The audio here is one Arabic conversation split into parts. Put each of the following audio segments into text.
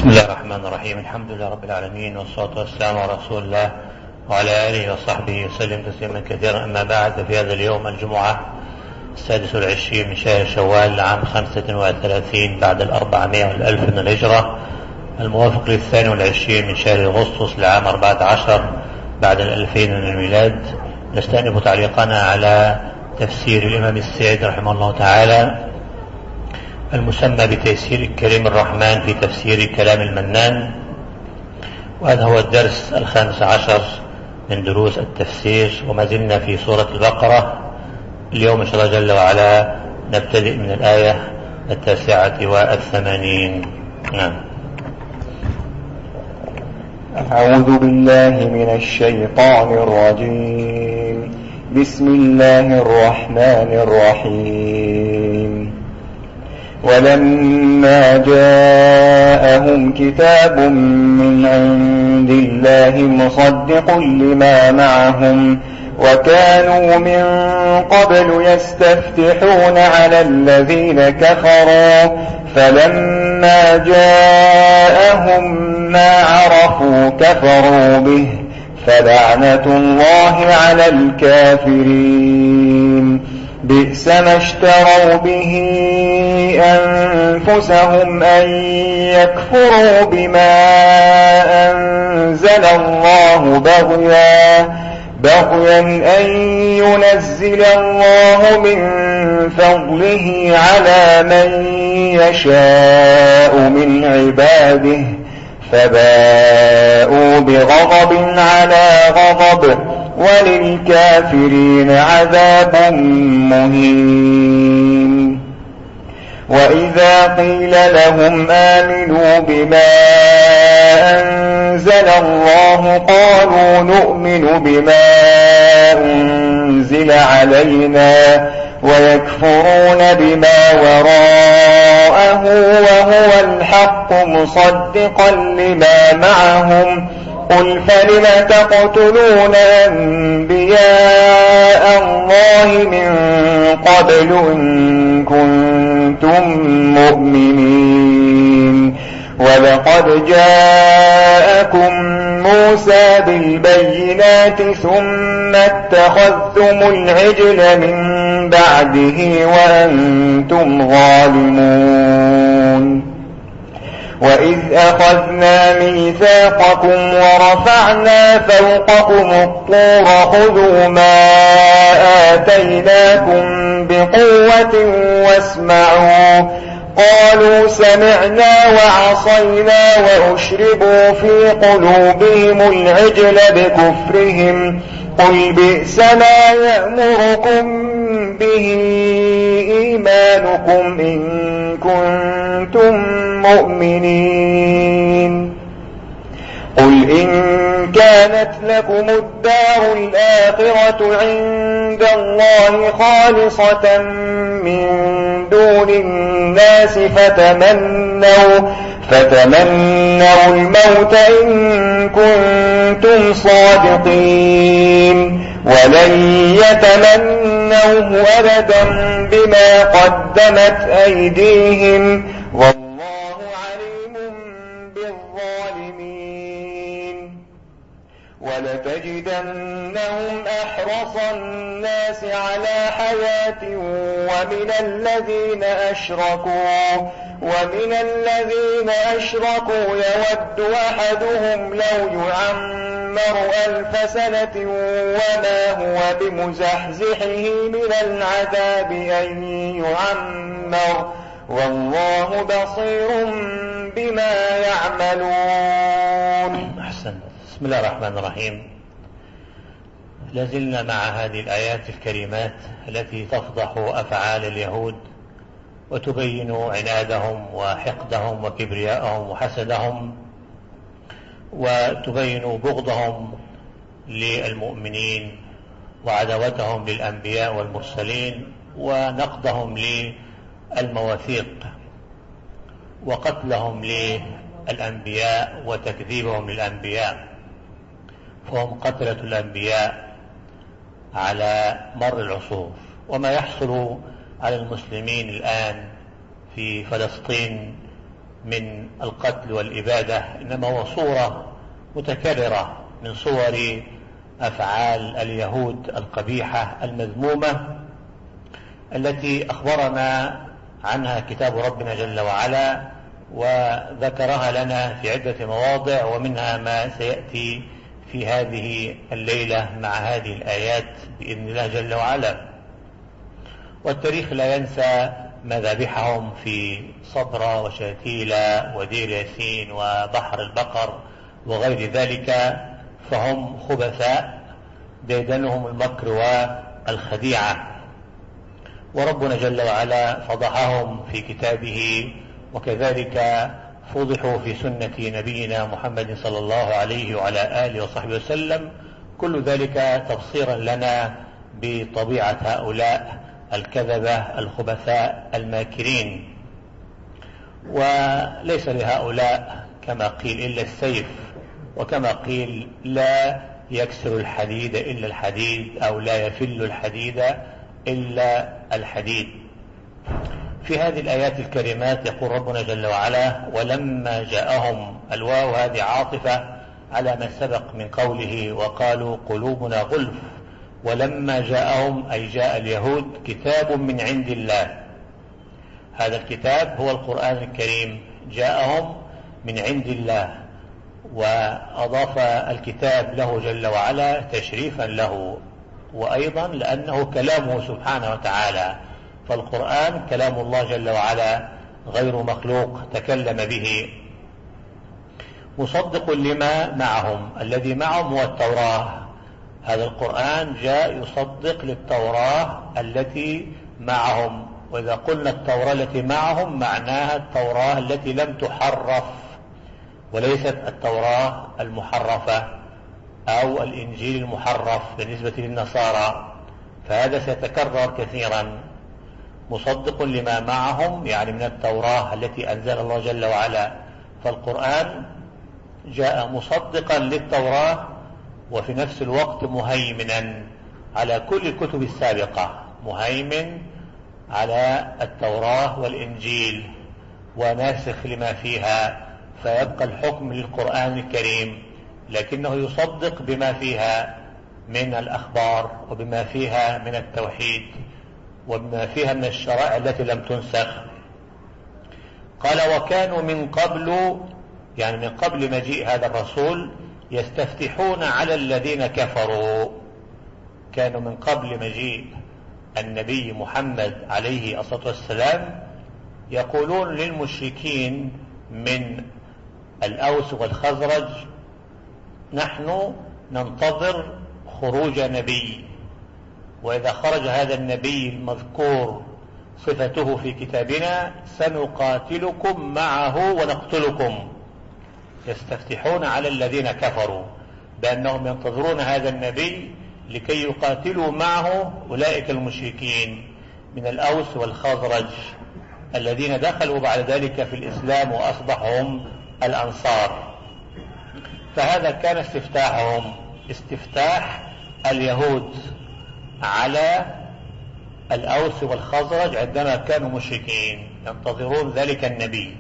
بسم الله الرحمن الرحيم. الحمد لله رب العالمين، والصلاة والسلام على رسول الله وعلى آله وصحبه وسلم تسليما كثيرا. أما بعد، في هذا اليوم الجمعة 26 من شهر شوال عام 35 بعد 400 والألف من الهجرة، الموافق 22 من شهر أغسطس لعام 14 بعد 2000 من الميلاد، نستأنف تعليقنا على تفسير الإمام السعدي رحمه الله تعالى المسمى بتيسير الكريم الرحمن في تفسير كلام المنان، وهذا هو الدرس 15 من دروس التفسير، وما زلنا في سورة البقرة. اليوم إن شاء الله جل وعلا نبتدئ من الآية 89. نعم. أعوذ بالله من الشيطان الرجيم. بسم الله الرحمن الرحيم. ولما جاءهم كتاب من عند الله مصدق لما معهم وكانوا من قبل يستفتحون على الذين كفروا فلما جاءهم ما عرفوا كفروا به فلعنة الله على الكافرين. بئس ما اشتروا به أنفسهم أن يكفروا بما أنزل الله بغيا أن ينزل الله من فضله على من يشاء من عباده فباءوا بغضب على غضب وللكافرين عذاب مهين. وإذا قيل لهم آمنوا بما أنزل الله قالوا نؤمن بما أنزل علينا ويكفرون بما وراءه وهو الحق مصدقا لما معهم. قل فلم تقتلون أنبياء الله من قبل إن كنتم مؤمنين. ولقد جاءكم موسى بالبينات ثم اتخذتم العجل من بعده وأنتم ظالمون. وإذ أخذنا ميثاقكم ورفعنا فوقكم الطور خذوا ما آتيناكم بقوة واسمعوا. قالوا سمعنا وعصينا وأشربوا في قلوبهم العجل بكفرهم. قل بئس ما يأمركم به إيمانكم إن كنتم مؤمنين. قل إن كانت لكم الدار الآخرة عند الله خالصة من دون الناس فتمنوا الموت إن كنتم صادقين ولن يتمنوه أبدا بما قدمت أيديهم والله عليم بالظالمين. ولتجدنهم أحرص الناس على حياة ومن الذين أشركوا يود أحدهم لو يعمر 1000 سنة وما هو بمزحزحه من العذاب أن يعمر والله بصير بما يعملون. أحسن. بسم الله الرحمن الرحيم. لازلنا مع هذه الآيات الكريمات التي تفضح أفعال اليهود وتبين عنادهم وحقدهم وكبرياءهم وحسدهم، وتبين بغضهم للمؤمنين وعداوتهم للأنبياء والمرسلين ونقضهم للمواثيق وقتلهم للأنبياء وتكذيبهم للأنبياء، فهم قتلة الأنبياء على مر العصور. وما يحصل على المسلمين الآن في فلسطين من القتل والإبادة، إنما هو صورة متكررة من صور أفعال اليهود القبيحة المذمومة التي أخبرنا عنها كتاب ربنا جل وعلا وذكرها لنا في عدة مواضع، ومنها ما سيأتي في هذه الليلة مع هذه الآيات بإذن الله جل وعلا. والتاريخ لا ينسى مذابحهم في صبرا وشاتيلا ودير ياسين وبحر البقر وغير ذلك، فهم خبثاء ديدنهم المكر والخديعة، وربنا جل وعلا فضحهم في كتابه، وكذلك فضحوا في سنة نبينا محمد صلى الله عليه وعلى آله وصحبه وسلم. كل ذلك تبصيرا لنا بطبيعة هؤلاء الكذبة الخبثاء الماكرين. وليس لهؤلاء كما قيل إلا السيف، وكما قيل لا يكسر الحديد إلا الحديد، أو لا يفل الحديد إلا الحديد. في هذه الآيات الكريمات يقول ربنا جل وعلا: ولما جاءهم، الواو هذه عاطفة على ما سبق من قوله وقالوا قلوبنا غلف. ولما جاءهم أي جاء اليهود كتاب من عند الله، هذا الكتاب هو القرآن الكريم، جاءهم من عند الله، وأضاف الكتاب له جل وعلا تشريفا له، وأيضا لأنه كلامه سبحانه وتعالى، فالقرآن كلام الله جل وعلا غير مخلوق تكلم به. مصدق لما معهم، الذي معهم هو التوراة، هذا القرآن جاء يصدق للتوراة التي معهم. وإذا قلنا التوراة التي معهم معناها التوراة التي لم تحرف، وليست التوراة المحرفة أو الإنجيل المحرف بالنسبة للنصارى، فهذا سيتكرر كثيرا. مصدق لما معهم يعني من التوراة التي أنزل الله جل وعلا، فالقرآن جاء مصدقا للتوراة وفي نفس الوقت مهيمنا على كل الكتب السابقة، مهيمن على التوراة والإنجيل وناسخ لما فيها، فيبقى الحكم للقرآن الكريم، لكنه يصدق بما فيها من الأخبار وبما فيها من التوحيد وبما فيها من الشرائع التي لم تنسخ. قال: وكانوا من قبل، يعني من قبل مجيء هذا الرسول، يستفتحون على الذين كفروا. كانوا من قبل مجيء النبي محمد عليه الصلاة والسلام يقولون للمشركين من الأوس والخزرج: نحن ننتظر خروج نبي، وإذا خرج هذا النبي المذكور صفته في كتابنا سنقاتلكم معه ونقتلكم. يستفتحون على الذين كفروا بأنهم ينتظرون هذا النبي لكي يقاتلوا معه أولئك المشركين من الأوس والخزرج الذين دخلوا بعد ذلك في الإسلام وأصبحوا هم الأنصار. فهذا كان استفتاحهم، استفتاح اليهود على الأوس والخزرج عندما كانوا مشركين ينتظرون ذلك النبي.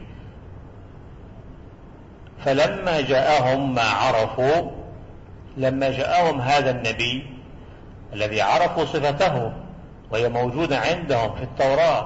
فلما جاءهم ما عرفوا، لما جاءهم هذا النبي الذي عرفوا صفته وهي موجودة عندهم في التوراة،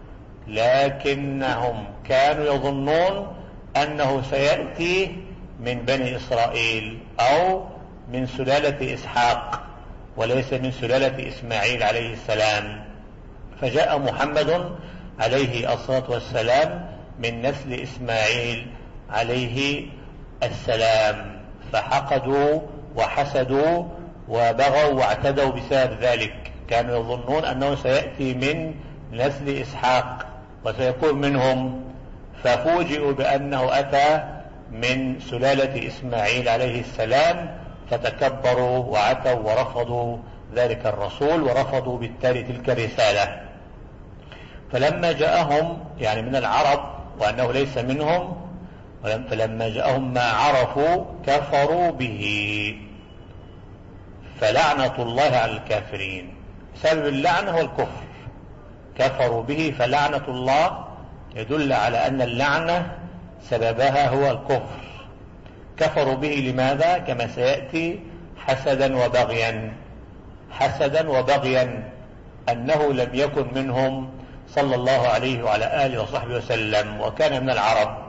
لكنهم كانوا يظنون أنه سيأتي من بني إسرائيل أو من سلالة إسحاق وليس من سلالة إسماعيل عليه السلام. فجاء محمد عليه الصلاة والسلام من نسل إسماعيل عليه السلام، فحقدوا وحسدوا وبغوا واعتدوا بسبب ذلك. كانوا يظنون أنه سيأتي من نسل إسحاق وسيكون منهم، ففوجئوا بأنه أتى من سلالة إسماعيل عليه السلام، فتكبروا وعتوا ورفضوا ذلك الرسول ورفضوا بالتالي تلك الرسالة. فلما جاءهم يعني من العرب وأنه ليس منهم، فلما جاءهم ما عرفوا كفروا به، فلعنة الله على الكافرين. سبب اللعنة هو الكفر، كفروا به، فلعنة الله يدل على أن اللعنة سببها هو الكفر. كفروا به لماذا؟ كما سيأتي حسدا وبغيا. حسدا وبغيا أنه لم يكن منهم صلى الله عليه وعلى آله وصحبه وسلم، وكان من العرب.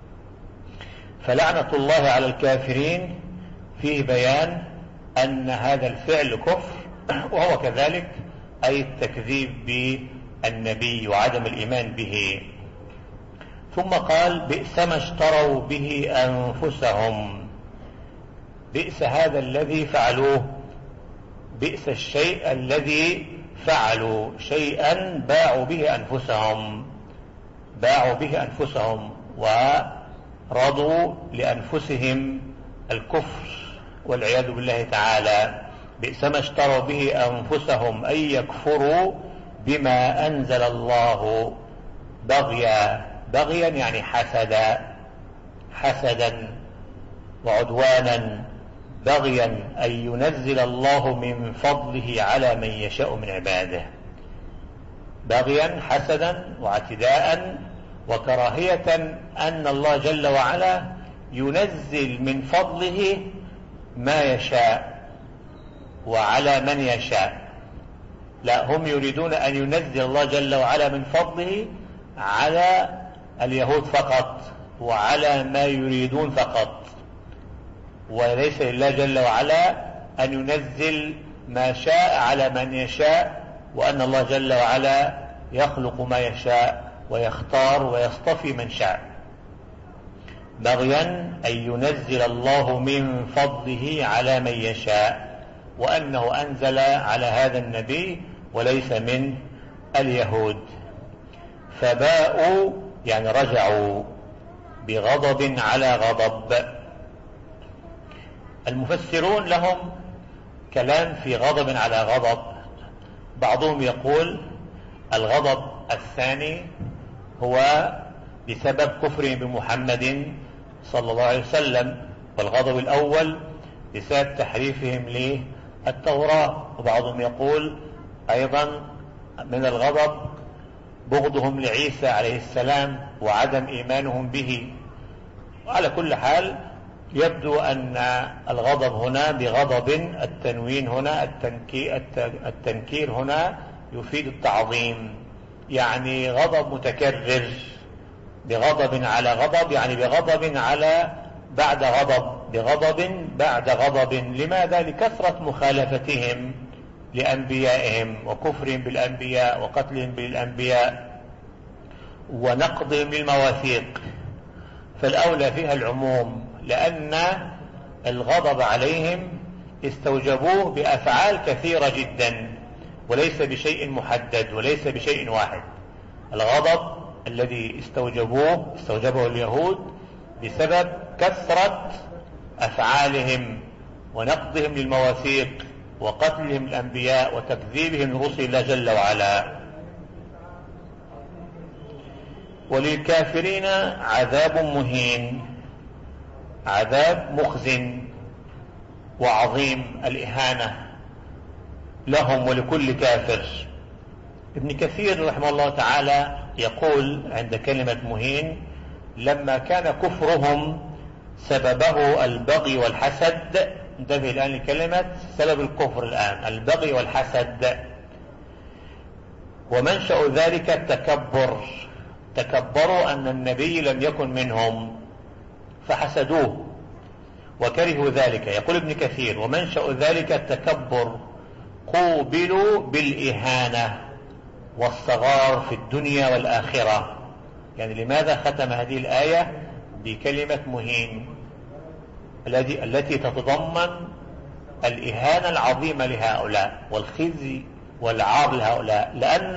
فلعنة الله على الكافرين فيه بيان أن هذا الفعل كفر، وهو كذلك أي التكذيب بالنبي وعدم الإيمان به. ثم قال بئس ما اشتروا به أنفسهم. بئس هذا الذي فعلوه، بئس الشيء الذي فعلوا، شيئا باعوا به أنفسهم، باعوا به أنفسهم ورضوا لأنفسهم الكفر والعياذ بالله تعالى. بئس ما اشتروا به أنفسهم أي يكفروا بما أنزل الله بغيا. بغيا يعني حسدا وعدوانا. بغيا أن ينزل الله من فضله على من يشاء من عباده. بغيا حسدا واعتداء وكراهية أن الله جل وعلا ينزل من فضله ما يشاء وعلى من يشاء. لا، هم يريدون أن ينزل الله جل وعلا من فضله على اليهود فقط وعلى ما يريدون فقط، وليس لله جل وعلا أن ينزل ما شاء على من يشاء، وأن الله جل وعلا يخلق ما يشاء ويختار ويصطفي من شاء. بغيا أن ينزل الله من فضله على من يشاء، وأنه أنزل على هذا النبي وليس من اليهود. فباءوا يعني رجعوا بغضب على غضب. المفسرون لهم كلام في غضب على غضب. بعضهم يقول الغضب الثاني هو بسبب كفرهم بمحمد صلى الله عليه وسلم، والغضب الأول بسبب تحريفهم للتوراة. وبعضهم يقول أيضا من الغضب بغضهم لعيسى عليه السلام وعدم إيمانهم به. وعلى كل حال يبدو أن الغضب هنا بغضب، التنوين هنا التنكير هنا يفيد التعظيم، يعني غضب متكرر. بغضب على غضب يعني بغضب على بعد غضب، بغضب بعد غضب. لماذا؟ لكثرة مخالفتهم لأنبيائهم وكفرهم بالأنبياء وقتلهم بالأنبياء ونقضهم للمواثيق. فالأولى فيها العموم، لأن الغضب عليهم استوجبوه بأفعال كثيرة جدا وليس بشيء محدد وليس بشيء واحد. الغضب الذي استوجبه اليهود بسبب كثرة أفعالهم ونقضهم للمواثيق وقتلهم الأنبياء وتكذيبهم لرسل الله جل وعلا. وللكافرين عذاب مهين، عذاب مخزن وعظيم، الإهانة لهم ولكل كافر. ابن كثير رحمه الله تعالى يقول عند كلمة مهين: لما كان كفرهم سببه البغي والحسد. انتبه الآن لكلمة سبب الكفر الآن، البغي والحسد. ومنشأ ذلك التكبر، تكبروا أن النبي لم يكن منهم فحسدوه وكرهوا ذلك. يقول ابن كثير: ومنشأ ذلك التكبر، قوبلوا بالإهانة والصغار في الدنيا والآخرة. يعني لماذا ختم هذه الآية بكلمة مهين التي تتضمن الإهانة العظيمة لهؤلاء والخزي والعار لهؤلاء؟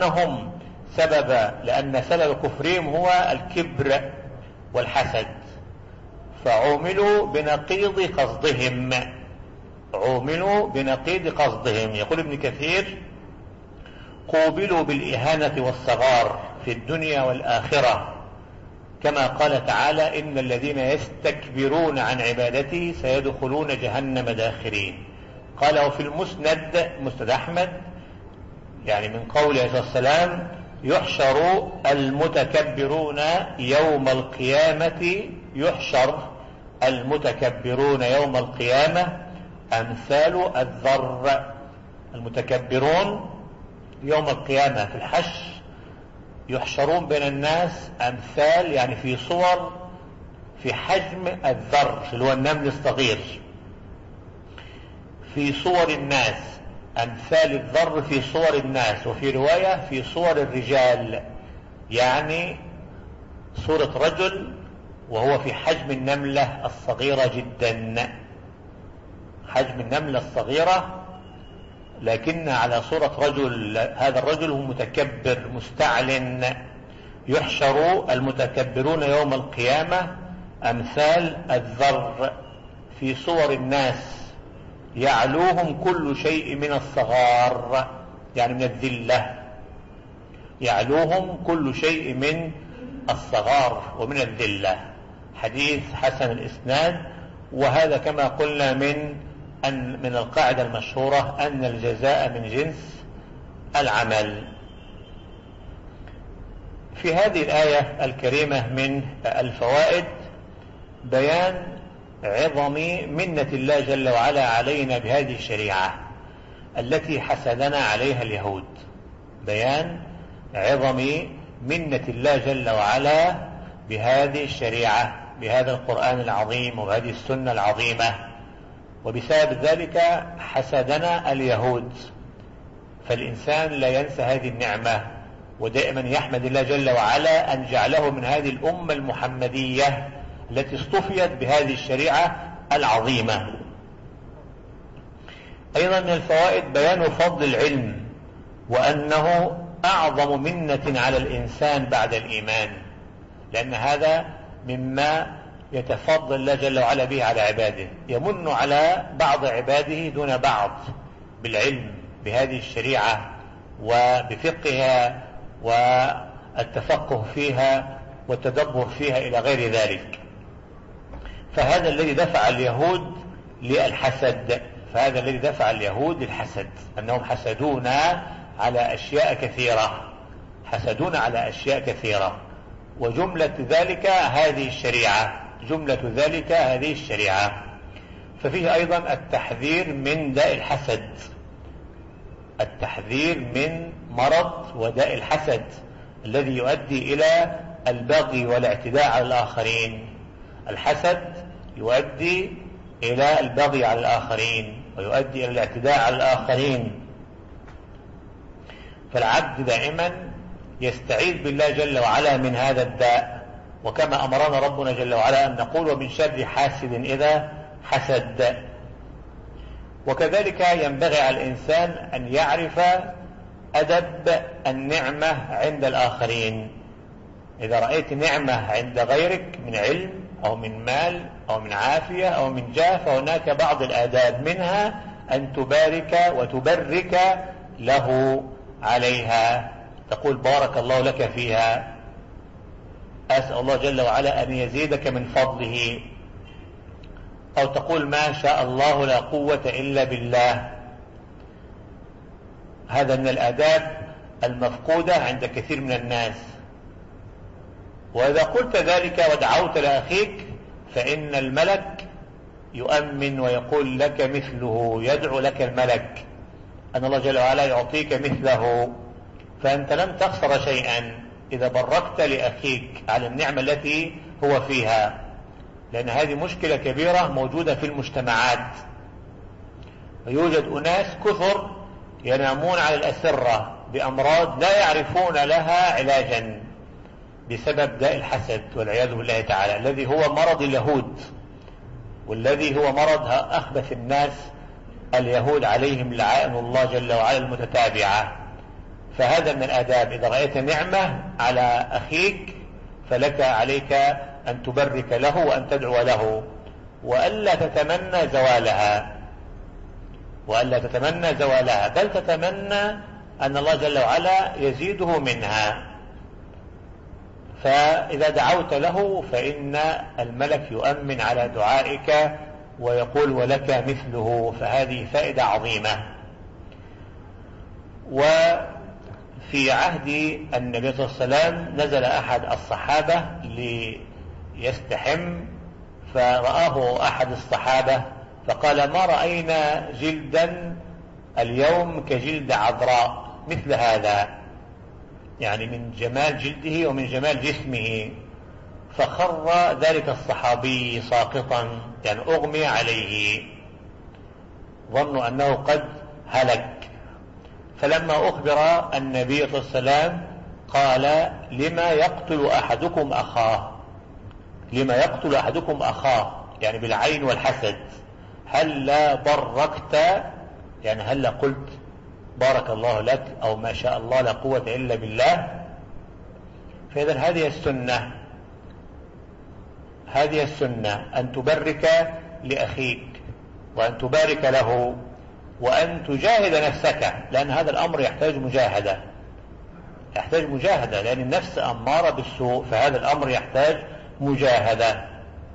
لأن سبب كفرهم هو الكبر والحسد، فعوملوا بنقيض قصدهم، عوملوا بنقيض قصدهم. يقول ابن كثير: قوبلوا بالإهانة والصغار في الدنيا والآخرة، كما قال تعالى: إن الذين يستكبرون عن عبادتي سيدخلون جهنم داخرين. قال: وفي المسند، مسند أحمد، يعني من قول عليه الصلاة والسلام: يحشر المتكبرون يوم القيامة، يحشر المتكبرون يوم القيامة أمثال الذر. المتكبرون يوم القيامة في الحشر يحشرون بين الناس أمثال، يعني في صور في حجم الذر اللي هو النمل الصغير، في صور الناس، أمثال الذر في صور الناس، وفي رواية في صور الرجال، يعني صورة رجل وهو في حجم النملة الصغيرة جدا، حجم النملة الصغيرة لكن على صورة رجل. هذا الرجل هو متكبر مستعلن. يحشر المتكبرون يوم القيامة أمثال الذر في صور الناس، يعلوهم كل شيء من الصغار، يعني من الذلة، يعلوهم كل شيء من الصغار ومن الذلة. حديث حسن الإسناد. وهذا كما قلنا من القاعدة المشهورة أن الجزاء من جنس العمل. في هذه الآية الكريمة من الفوائد بيان عظم منة الله جل وعلا علينا بهذه الشريعة التي حسدنا عليها اليهود، بيان عظم منة الله جل وعلا بهذه الشريعة، بهذا القرآن العظيم وبهذه السنة العظيمة. وبسبب ذلك حسدنا اليهود، فالإنسان لا ينسى هذه النعمة، ودائما يحمد الله جل وعلا أن جعله من هذه الأمة المحمدية التي اصطفيت بهذه الشريعة العظيمة. أيضا من الفوائد بيان فضل العلم، وأنه أعظم منة على الإنسان بعد الإيمان، لأن هذا مما يتفضل الله جل وعلا به على عباده، يمن على بعض عباده دون بعض بالعلم بهذه الشريعة وبفقهها والتفقه فيها والتدبر فيها إلى غير ذلك. فهذا الذي دفع اليهود للحسد، فهذا الذي دفع اليهود للحسد، أنهم حسدونا على أشياء كثيرة، حسدونا على أشياء كثيرة، وجملة ذلك هذه الشريعة، جملة ذلك هذه الشريعة. ففيه أيضا التحذير من داء الحسد، التحذير من مرض وداء الحسد الذي يؤدي إلى البغي والاعتداء على الآخرين. الحسد يؤدي إلى البغي على الآخرين ويؤدي إلى الاعتداء على الآخرين، فالعبد دائما يستعيذ بالله جل وعلا من هذا الداء، وكما أمرنا ربنا جل وعلا أن نقول ومن شر حاسد إذا حسد. وكذلك ينبغي على الإنسان أن يعرف أدب النعمة عند الآخرين. إذا رأيت نعمة عند غيرك من علم أو من مال أو من عافية أو من جاه، فهناك بعض الآداب، منها أن تبارك وتبرك له عليها، تقول بارك الله لك فيها، أسأل الله جل وعلا أن يزيدك من فضله، أو تقول ما شاء الله لا قوة إلا بالله. هذا من الآداب المفقودة عند كثير من الناس. وإذا قلت ذلك ودعوت لأخيك فإن الملك يؤمن ويقول لك مثله، يدعو لك الملك أن الله جل وعلا يعطيك مثله، فأنت لم تخسر شيئا إذا بركت لأخيك على النعمة التي هو فيها، لأن هذه مشكلة كبيرة موجودة في المجتمعات. ويوجد أناس كثر ينامون على الأسرة بأمراض لا يعرفون لها علاجا بسبب داء الحسد والعياذ بالله تعالى، الذي هو مرض اليهود، والذي هو مرض أخبث الناس اليهود عليهم لعائن الله جل وعلا المتتابعة. فهذا من الآداب، إذا رأيت نعمة على أخيك فلك عليك أن تبرك له وأن تدعو له، وألا تتمنى زوالها، وألا تتمنى زوالها، بل تتمنى أن الله جل وعلا يزيده منها. فإذا دعوت له فإن الملك يؤمن على دعائك ويقول ولك مثله، فهذه فائدة عظيمة. وفي في عهد النبي صلى الله عليه وسلم نزل أحد الصحابة ليستحم، فرآه أحد الصحابة فقال: ما رأينا جلدا اليوم كجلد عذراء مثل هذا، يعني من جمال جلده ومن جمال جسمه. فخر ذلك الصحابي ساقطا، يعني أغمي عليه، ظنوا أنه قد هلك. فلما أخبر النبي صلى الله عليه وسلم قال: لما يقتل أحدكم أخاه؟ لما يقتل أحدكم أخاه يعني بالعين والحسد. هل لا بركت، يعني هل لا قلت بارك الله لك أو ما شاء الله لا قوة إلا بالله؟ فإذا هذه السنة، هذه السنة أن تبرك لأخيك وأن تبارك له وأن تجاهد نفسك، لأن هذا الأمر يحتاج مجاهدة، يحتاج مجاهدة، لأن النفس أمارة بالسوء، فهذا الأمر يحتاج مجاهدة.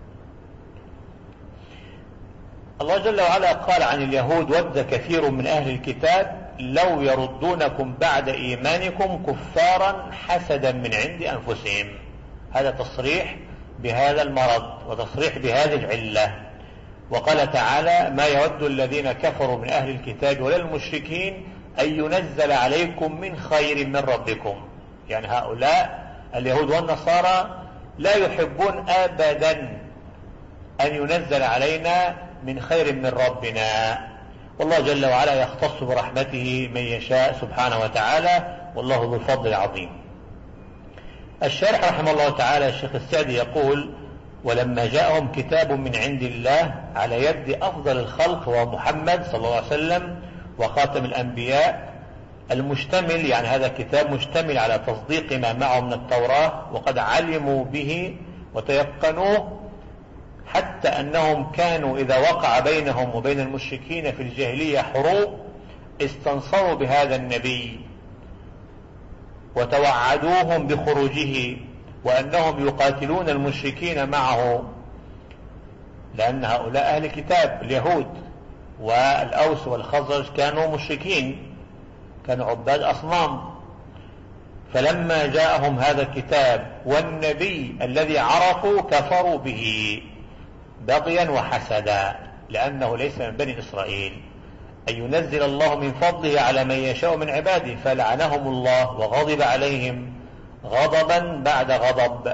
الله جل وعلا قال عن اليهود: ود كثير من أهل الكتاب لو يردونكم بعد إيمانكم كفارا حسدا من عند أنفسهم. هذا تصريح بهذا المرض وتصريح بهذه العلة. وقال تعالى: ما يود الذين كفروا من أهل الكتاب ولا المشركين أن ينزل عليكم من خير من ربكم. يعني هؤلاء اليهود والنصارى لا يحبون أبدا أن ينزل علينا من خير من ربنا، والله جل وعلا يختص برحمته من يشاء سبحانه وتعالى، والله ذو الفضل العظيم. الشارح رحمه الله تعالى الشيخ السعدي يقول: ولما جاءهم كتاب من عند الله على يد أفضل الخلق وهو محمد صلى الله عليه وسلم وخاتم الأنبياء، المشتمل، يعني هذا الكتاب مشتمل على تصديق ما معه من التوراة، وقد علموا به وتيقنوه، حتى أنهم كانوا إذا وقع بينهم وبين المشركين في الجاهلية حروب استنصروا بهذا النبي وتوعدوهم بخروجه وأنهم يقاتلون المشركين معه، لأن هؤلاء أهل الكتاب اليهود والأوس والخزرج كانوا مشركين، كانوا عباد أصنام. فلما جاءهم هذا الكتاب والنبي الذي عرفوا كفروا به بغيا وحسدا، لأنه ليس من بني إسرائيل، أن ينزل الله من فضله على من يشاء من عباده، فلعنهم الله وغضب عليهم غضبا بعد غضب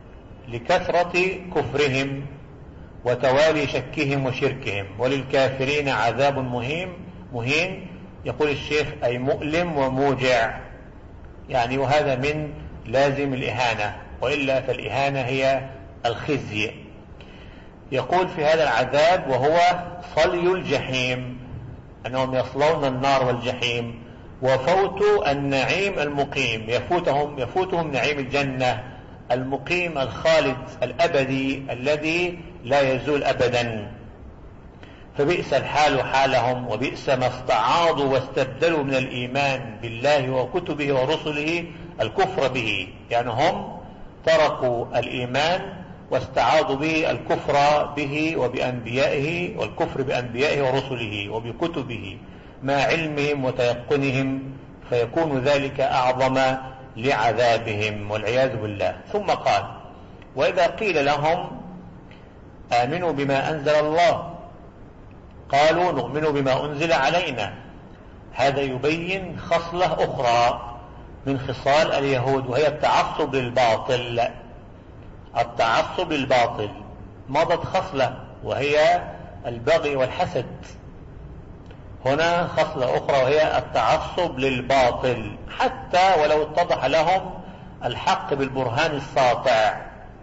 لكثرة كفرهم وتوالي شكهم وشركهم، وللكافرين عذاب مهين. يقول الشيخ: أي مؤلم وموجع، يعني وهذا من لازم الإهانة، وإلا فالإهانة هي الخزي. يقول في هذا العذاب وهو صلي الجحيم، أنهم يصلون النار والجحيم، وفوت النعيم المقيم، يفوتهم نعيم الجنة المقيم الخالد الأبدي الذي لا يزول أبدا. فبئس الحال حالهم، وبئس ما استعاضوا واستبدلوا من الإيمان بالله وكتبه ورسله الكفر به، يعني هم تركوا الإيمان واستعاضوا به الكفر به وبأنبيائه، والكفر بأنبيائه ورسله وبكتبه مع علمهم وتيقنهم، فيكون ذلك أعظم لعذابهم والعياذ بالله. ثم قال: وإذا قيل لهم آمنوا بما أنزل الله قالوا نؤمن بما أنزل علينا. هذا يبين خصلة أخرى من خصال اليهود، وهي التعصب للباطل. التعصب للباطل مضت خصلة وهي البغي والحسد، هنا خصلة أخرى وهي التعصب للباطل، حتى ولو اتضح لهم الحق بالبرهان الساطع.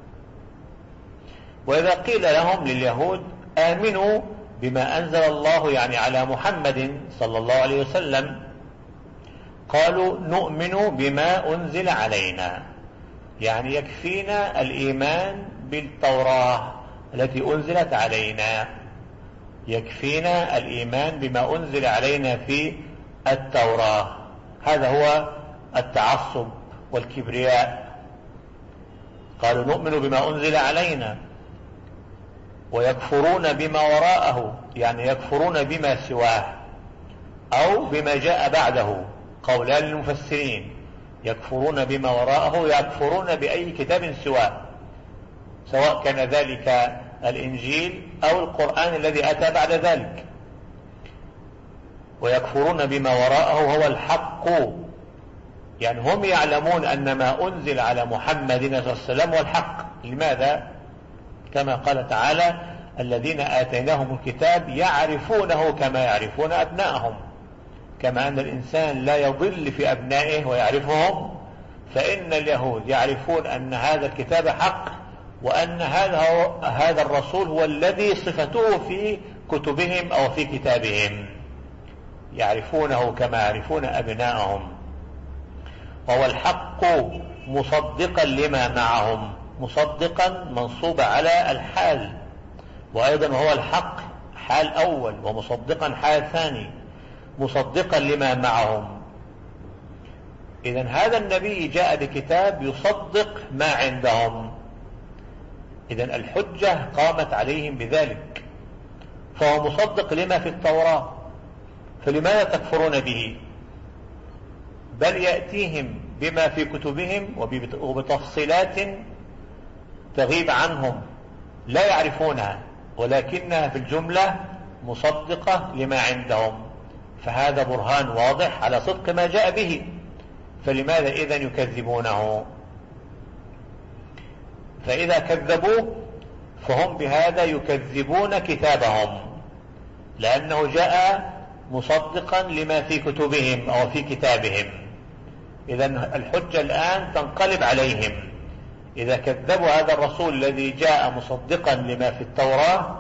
وإذا قيل لهم لليهود آمنوا بما أنزل الله، يعني على محمد صلى الله عليه وسلم، قالوا نؤمن بما أنزل علينا، يعني يكفينا الإيمان بالتوراة التي أنزلت علينا، يكفينا الإيمان بما أنزل علينا في التوراة. هذا هو التعصب والكبرياء. قالوا نؤمن بما أنزل علينا ويكفرون بما وراءه، يعني يكفرون بما سواه أو بما جاء بعده، قولان للمفسرين: يكفرون بما وراءه، يكفرون بأي كتاب سواه، سواء كان ذلك الإنجيل أو القرآن الذي أتى بعد ذلك. ويكفرون بما وراءه هو الحق، يعني هم يعلمون أن ما أنزل على محمد صلى الله عليه وسلم هو الحق. لماذا؟ كما قال تعالى: الذين آتيناهم الكتاب يعرفونه كما يعرفون أبناءهم. كما أن الإنسان لا يضل في أبنائه ويعرفهم، فإن اليهود يعرفون أن هذا الكتاب حق، وأن هذا الرسول هو الذي صفته في كتبهم أو في كتابهم، يعرفونه كما يعرفون أبناءهم. وهو الحق مصدقا لما معهم، مصدقا منصوب على الحال، وأيضا هو الحق حال أول، ومصدقا حال ثاني، مصدقا لما معهم. إذن هذا النبي جاء بكتاب يصدق ما عندهم، إذن الحجة قامت عليهم بذلك، فهو مصدق لما في التوراة، فلماذا تكفرون به؟ بل يأتيهم بما في كتبهم وبتفصيلات تغيب عنهم لا يعرفونها، ولكنها في الجملة مصدقة لما عندهم، فهذا برهان واضح على صدق ما جاء به. فلماذا إذن يكذبونه؟ فإذا كذبوا فهم بهذا يكذبون كتابهم، لأنه جاء مصدقا لما في كتبهم أو في كتابهم. إذن الحجة الآن تنقلب عليهم. إذا كذبوا هذا الرسول الذي جاء مصدقا لما في التوراة،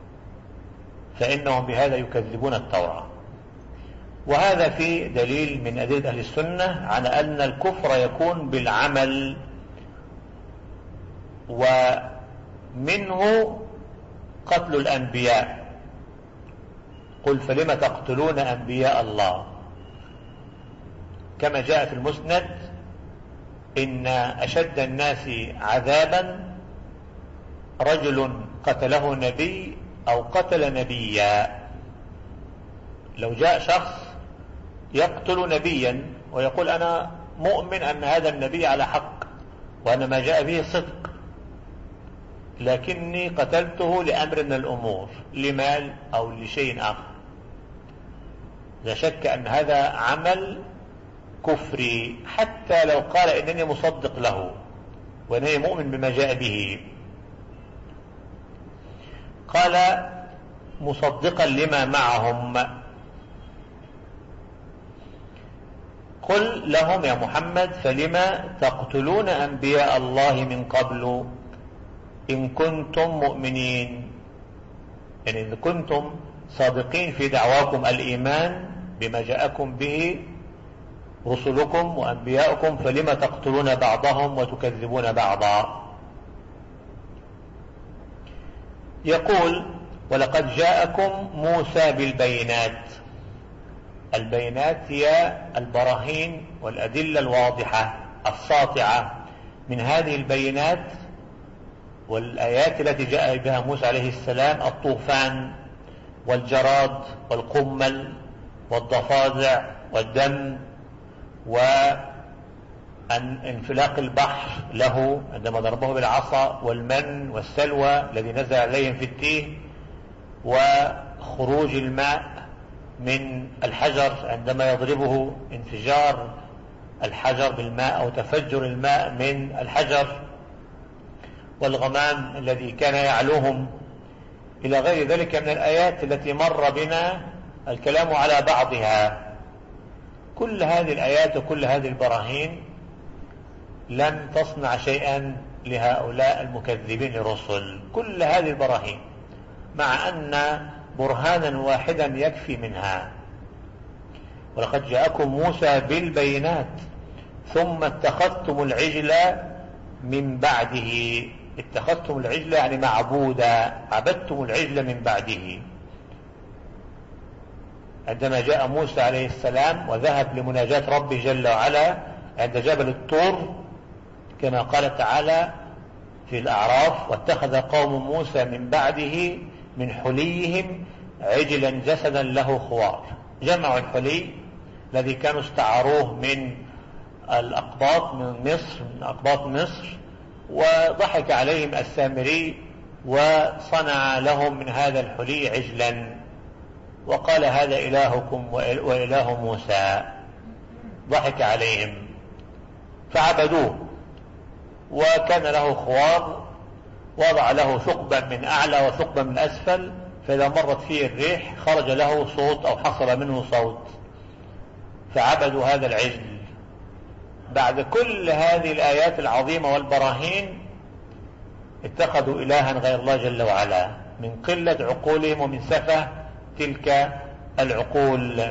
فإنهم بهذا يكذبون التوراة. وهذا في دليل من أدلة أهل السنة على أن الكفر يكون بالعمل، ومنه قتل الأنبياء. قل فلم تقتلون أنبياء الله، كما جاء في المسند: إن أشد الناس عذابا رجل قتله نبي أو قتل نبيا. لو جاء شخص يقتل نبيا ويقول: أنا مؤمن أن هذا النبي على حق وأن ما جاء به صدق، لكني قتلته لأمر من الأمور، لمال أو لشيء آخر، لا شك أن هذا عمل كفري، حتى لو قال إنني مصدق له وإنني مؤمن بما جاء به. قال: مصدقا لما معهم. قل لهم يا محمد: فلما تقتلون أنبياء الله من قبل إن كنتم مؤمنين، يعني إن كنتم صادقين في دعواكم الإيمان بما جاءكم به رسلكم وأنبياؤكم، فلما تقتلون بعضهم وتكذبون بعضا. يقول: ولقد جاءكم موسى بالبينات. البينات هي البراهين والأدلة الواضحة الساطعة. من هذه البينات والآيات التي جاء بها موسى عليه السلام الطوفان والجراد والقمل والضفادع والدم وانفلاق البحر له عندما ضربه بالعصا، والمن والسلوى الذي نزل عليهم في التيه، وخروج الماء من الحجر عندما يضربه انفجار الحجر بالماء أو تفجر الماء من الحجر، والغمام الذي كان يعلوهم، إلى غير ذلك من الآيات التي مر بنا الكلام على بعضها. كل هذه الآيات وكل هذه البراهين لم تصنع شيئا لهؤلاء المكذبين للرسل، كل هذه البراهين، مع أن برهانا واحدا يكفي منها. ولقد جاءكم موسى بالبينات ثم اتخذتم العجل من بعده. اتخذتم العجل يعني معبودا، عبدتم العجل من بعده. عندما جاء موسى عليه السلام وذهب لمناجاة ربه جل وعلا عند جبل الطور، كما قال تعالى في الأعراف: واتخذ قوم موسى من بعده من حليهم عجلا جسدا له خوار. جمعوا الحلي الذي كانوا استعاروه من الأقباط من أقباط مصر، وضحك عليهم السامري وصنع لهم من هذا الحلي عجلا وقال هذا إلهكم وإله موسى. ضحك عليهم فعبدوه، وكان له خوار وضع له ثقبا من أعلى وثقبا من أسفل، فإذا مرت فيه الريح خرج له صوت أو حصل منه صوت، فعبدوا هذا العجل. بعد كل هذه الآيات العظيمة والبراهين اتخذوا إلها غير الله جل وعلا من قلة عقولهم ومن سفه تلك العقول.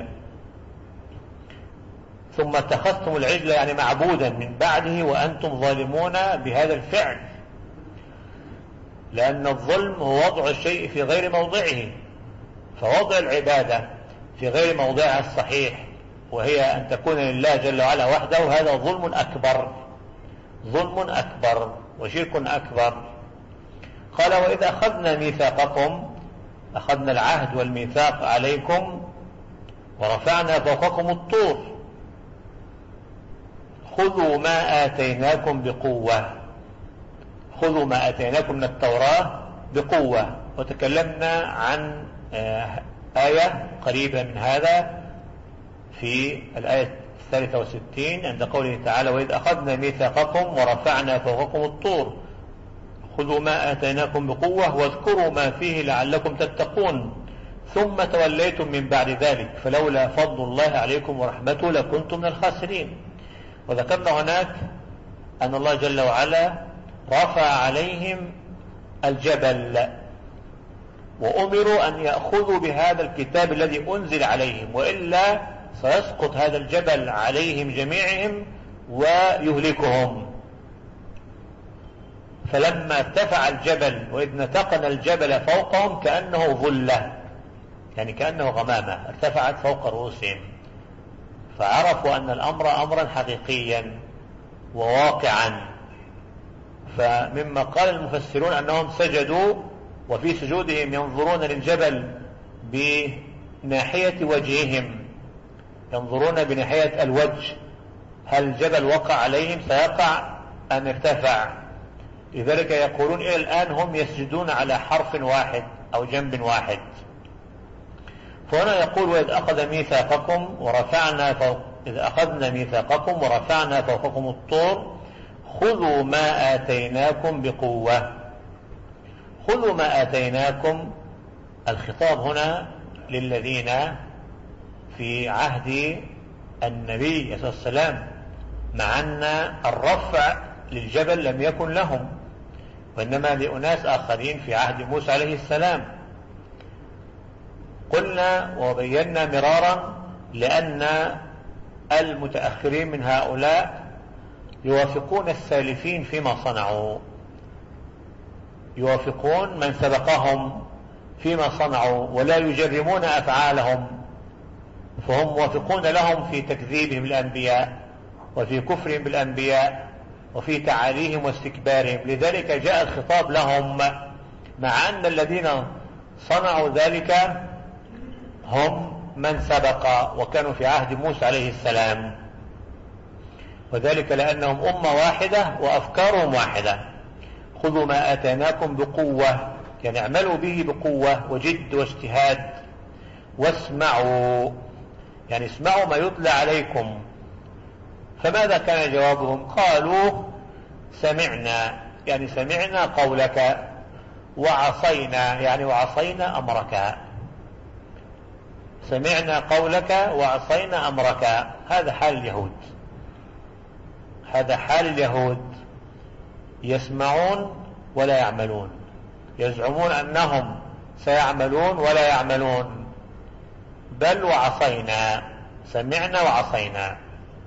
ثم اتخذتم العجل يعني معبودا من بعده وأنتم ظالمون بهذا الفعل، لأن الظلم هو وضع الشيء في غير موضعه، فوضع العبادة في غير موضعها الصحيح وهي أن تكون لله جل وعلا وحده، هذا ظلم أكبر، ظلم أكبر وشرك أكبر. قال وإذ أخذنا ميثاقكم، أخذنا العهد والميثاق عليكم ورفعنا فوقكم الطور خذوا ما آتيناكم بقوة، خذوا ما آتيناكم من التوراة بقوة. وتكلمنا عن آية قريبة من هذا في الآية 63 عند قوله تعالى وإذ أخذنا ميثاقكم ورفعنا فوقكم الطور خذوا ما آتيناكم بقوة واذكروا ما فيه لعلكم تتقون ثم توليتم من بعد ذلك فلولا فضل الله عليكم ورحمته لكنتم من الخاسرين. وذكرنا هناك أن الله جل وعلا رفع عليهم الجبل وأمروا أن يأخذوا بهذا الكتاب الذي أنزل عليهم، وإلا سيسقط هذا الجبل عليهم جميعهم ويهلكهم. فلما ارتفع الجبل وإذ نتقنا الجبل فوقهم كأنه ظلة، يعني كأنه غمامة ارتفعت فوق رؤوسهم، فعرفوا أن الأمر أمرا حقيقيا وواقعا. فمما قال المفسرون أنهم سجدوا وفي سجودهم ينظرون للجبل بناحية وجههم، ينظرون بناحية الوجه، هل الجبل وقع عليهم سيقع أم ارتفع؟ لذلك يقولون إلى الآن هم يسجدون على حرف واحد أو جنب واحد. فهنا يقول وإذ أخذ ميثاقكم ورفعنا إذ أخذنا ميثاقكم ورفعنا فوقكم الطور خذوا ما آتيناكم بقوة. خذوا ما آتيناكم، الخطاب هنا للذين في عهد النبي صلى الله عليه وسلم، مع أن الرفع للجبل لم يكن لهم وإنما لأناس آخرين في عهد موسى عليه السلام. قلنا وبينا مرارا لأن المتأخرين من هؤلاء يوافقون السالفين فيما صنعوا، يوافقون من سبقهم فيما صنعوا ولا يجرمون أفعالهم، فهم موافقون لهم في تكذيبهم الأنبياء وفي كفرهم بالأنبياء وفي تعاليهم واستكبارهم. لذلك جاء الخطاب لهم، مع أن الذين صنعوا ذلك هم من سبق وكانوا في عهد موسى عليه السلام، وذلك لأنهم أمة واحدة وأفكارهم واحدة. خذوا ما آتيناكم بقوة، يعني اعملوا به بقوة وجد واجتهاد، واسمعوا، يعني اسمعوا ما يتلى عليكم. فماذا كان جوابهم؟ قالوا سمعنا، يعني سمعنا قولك، وعصينا، يعني وعصينا أمرك. سمعنا قولك وعصينا أمرك، هذا حال اليهود، هذا حال اليهود، يسمعون ولا يعملون، يزعمون أنهم سيعملون ولا يعملون، بل وعصينا، سمعنا وعصينا.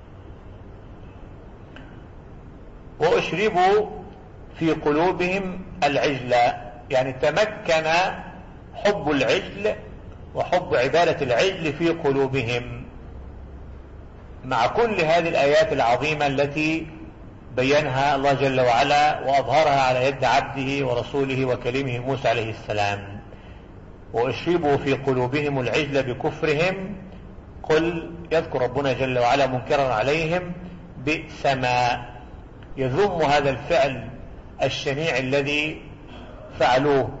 وأشربوا في قلوبهم العجل، يعني تمكن حب العجل وحب عبادة العجل في قلوبهم، مع كل هذه الآيات العظيمة التي بينها الله جل وعلا وأظهرها على يد عبده ورسوله وكلمه موسى عليه السلام. وأشربوا في قلوبهم العجل بكفرهم، قل يذكر ربنا جل وعلا منكرا عليهم بئس ما، يذم هذا الفعل الشنيع الذي فعلوه.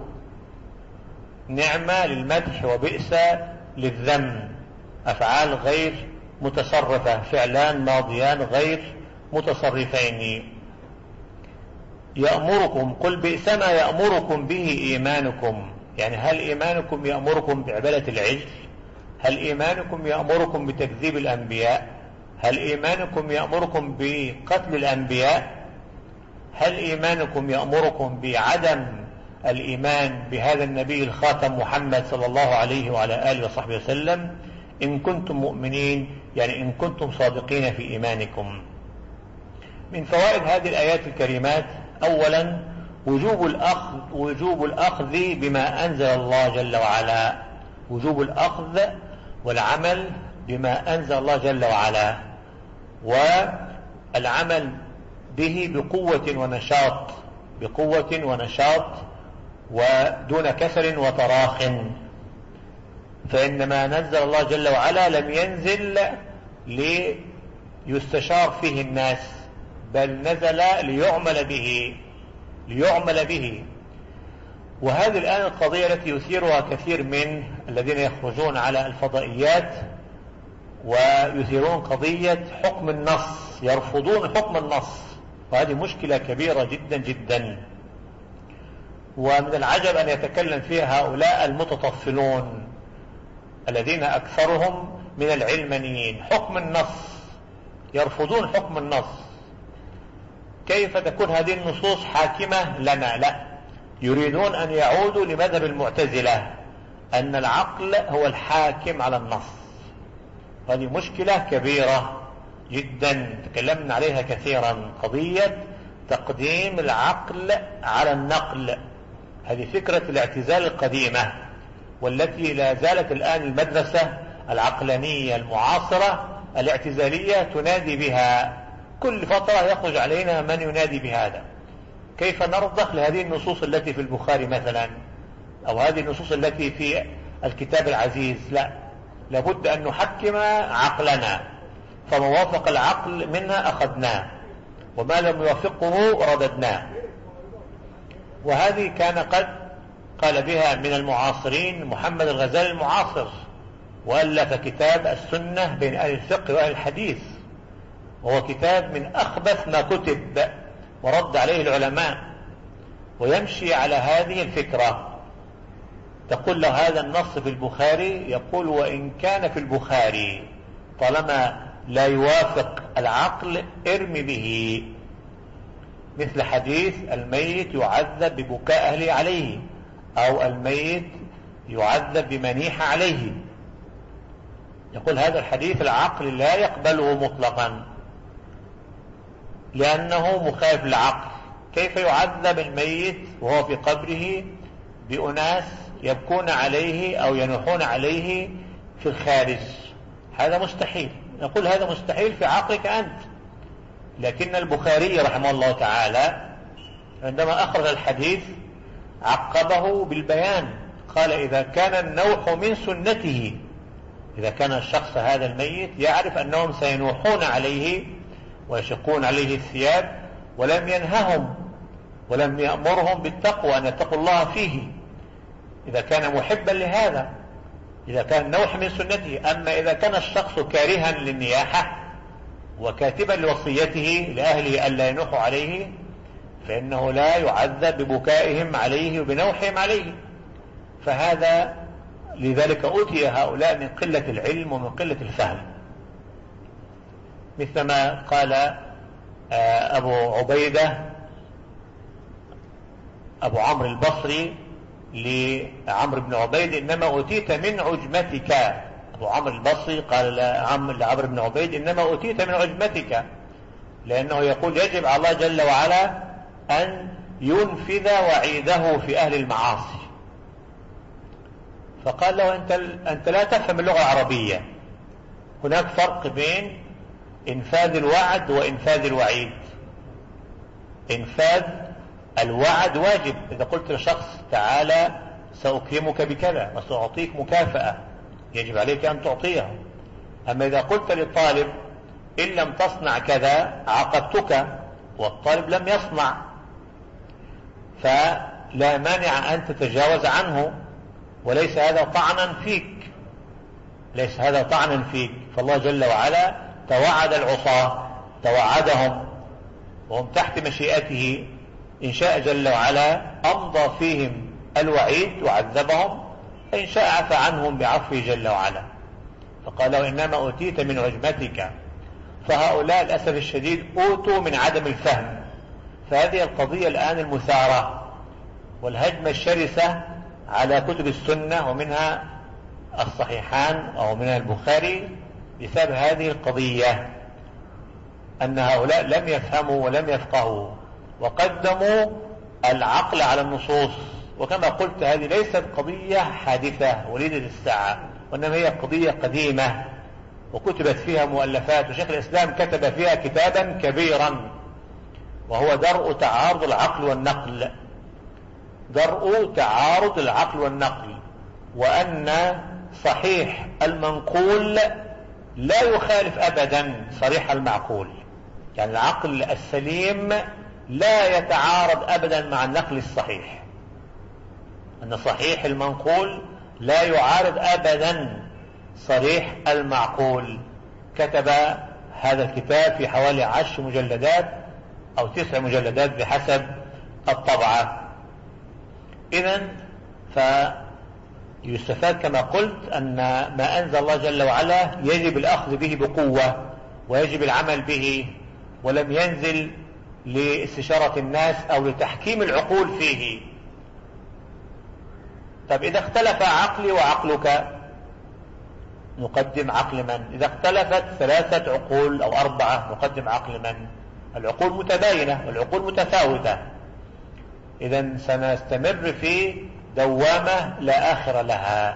نعمة للمدح وبئس للذم، أفعال غير متصرفة، فعلان ماضيان غير متصرفين. يأمركم، قل بئس ما يأمركم به إيمانكم، يعني هل إيمانكم يأمركم بعبادة العجل؟ هل إيمانكم يأمركم بتكذيب الأنبياء؟ هل إيمانكم يأمركم بقتل الأنبياء؟ هل إيمانكم يأمركم بعدم الإيمان بهذا النبي الخاتم محمد صلى الله عليه وعلى آله وصحبه وسلم؟ إن كنتم مؤمنين، يعني إن كنتم صادقين في إيمانكم. من فوائد هذه الآيات الكريمات: أولا وجوب الأخذ بما أنزل الله جل وعلا، وجوب الأخذ والعمل بما أنزل الله جل وعلا، والعمل به بقوة ونشاط ودون كسل وتراخ، فإن ما نزل الله جل وعلا لم ينزل ليستشار فيه الناس، بل نزل ليعمل به. وهذه الآن القضية التي يثيرها كثير من الذين يخرجون على الفضائيات ويثيرون قضية حكم النص، يرفضون حكم النص، وهذه مشكلة كبيرة جدا جدا. ومن العجب أن يتكلم فيها هؤلاء المتطفلون الذين أكثرهم من العلمانيين. حكم النص، يرفضون حكم النص. كيف تكون هذه النصوص حاكمة لنا؟ لا، يريدون أن يعودوا لمذهب المعتزلة، أن العقل هو الحاكم على النص. هذه مشكلة كبيرة جدا تكلمنا عليها كثيرا، قضية تقديم العقل على النقل. هذه فكرة الاعتزال القديمة، والتي لا زالت الآن المدرسة العقلانية المعاصرة الاعتزالية تنادي بها. كل فترة يخرج علينا من ينادي بهذا. كيف نرضخ لهذه النصوص التي في البخاري مثلا، أو هذه النصوص التي في الكتاب العزيز؟ لا، لابد أن نحكم عقلنا، فما وافق العقل منها أخذناه، وما لم يوافقه رددناه. وهذه كان قد قال بها من المعاصرين محمد الغزالي المعاصر، وألف كتاب السنة بين أهل الفقه وأهل الحديث، وهو كتاب من أخبث ما كتب، ورد عليه العلماء، ويمشي على هذه الفكرة. تقول له هذا النص في البخاري، يقول وإن كان في البخاري طالما لا يوافق العقل ارمي به، مثل حديث الميت يعذب ببكاء أهله عليه، أو الميت يعذب بمنيح عليه. يقول هذا الحديث العقل لا يقبله مطلقا، لأنه مخالف للعقل. كيف يعذب الميت وهو في قبره بأناس يبكون عليه أو ينوحون عليه في الخارج؟ هذا مستحيل. نقول هذا مستحيل في عقلك أنت. لكن البخاري رحمه الله تعالى عندما أخرج الحديث عقبه بالبيان، قال إذا كان النوح من سنته، إذا كان الشخص هذا الميت يعرف أنهم سينوحون عليه ويشقون عليه الثياب، ولم ينههم ولم يأمرهم بالتقوى أن يتقوا الله فيه، إذا كان محبا لهذا، إذا كان النوح من سنته. أما إذا كان الشخص كارها للنياحة وكاتبا لوصيته لأهله ألا ينوحوا عليه، فإنه لا يعذب ببكائهم عليه وبنوحهم عليه. فهذا لذلك أوتي هؤلاء من قلة العلم ومن قلة الفهم، مثلما قال أبو عبيدة أبو عمرو البصري لعمرو بن عبيد إنما أوتيت من عجمتك. أبو عمرو البصري قال لعمرو بن عبيد إنما أوتيت من عجمتك، لأنه يقول يجب على الله جل وعلا أن ينفذ وعيده في أهل المعاصي. فقال له أنت لا تفهم اللغة العربية، هناك فرق بين إنفاذ الوعد وإنفاذ الوعيد. إنفاذ الوعد واجب، إذا قلت لشخص تعالى سأكرمك بكذا وسأعطيك مكافأة، يجب عليك أن تعطيه. أما إذا قلت للطالب إن لم تصنع كذا عاقبتك، والطالب لم يصنع، فلا مانع أن تتجاوز عنه، وليس هذا طعنا فيك، ليس هذا طعنا فيك. فالله جل وعلا توعد العصاة، توعدهم وهم تحت مشيئته، إن شاء جل وعلا أمضى فيهم الوعيد وعذبهم، إن شاء عفى عنهم بعفوه جل وعلا. فقال إنما أوتيت من عجمتك. فهؤلاء للأسف الشديد أوتوا من عدم الفهم. فهذه القضية الآن المثارة والهجمة الشرسة على كتب السنة ومنها الصحيحان أو منها البخاري بسبب هذه القضية، أن هؤلاء لم يفهموا ولم يفقهوا وقدموا العقل على النصوص. وكما قلت هذه ليست قضية حادثة وليدة الساعة، وإنما هي قضية قديمة وكتبت فيها مؤلفات، وشيخ الإسلام كتب فيها كتابا كبيرا وهو درء تعارض العقل والنقل، درء تعارض العقل والنقل، وأن صحيح المنقول لا يخالف أبدا صريح المعقول. يعني العقل السليم لا يتعارض أبدا مع النقل الصحيح، أن صحيح المنقول لا يعارض أبدا صريح المعقول. كتب هذا الكتاب في حوالي 10 مجلدات أو 9 مجلدات بحسب الطبعة. إذن فيستفاد كما قلت أن ما أنزل الله جل وعلا يجب الأخذ به بقوة ويجب العمل به، ولم ينزل لاستشارة الناس أو لتحكيم العقول فيه. طب إذا اختلف عقلي وعقلك نقدم عقل من؟ إذا اختلفت 3 عقول أو 4 نقدم عقل من؟ العقول متباينة والعقول متفاوتة. إذن سنستمر في دوامة لا آخر لها.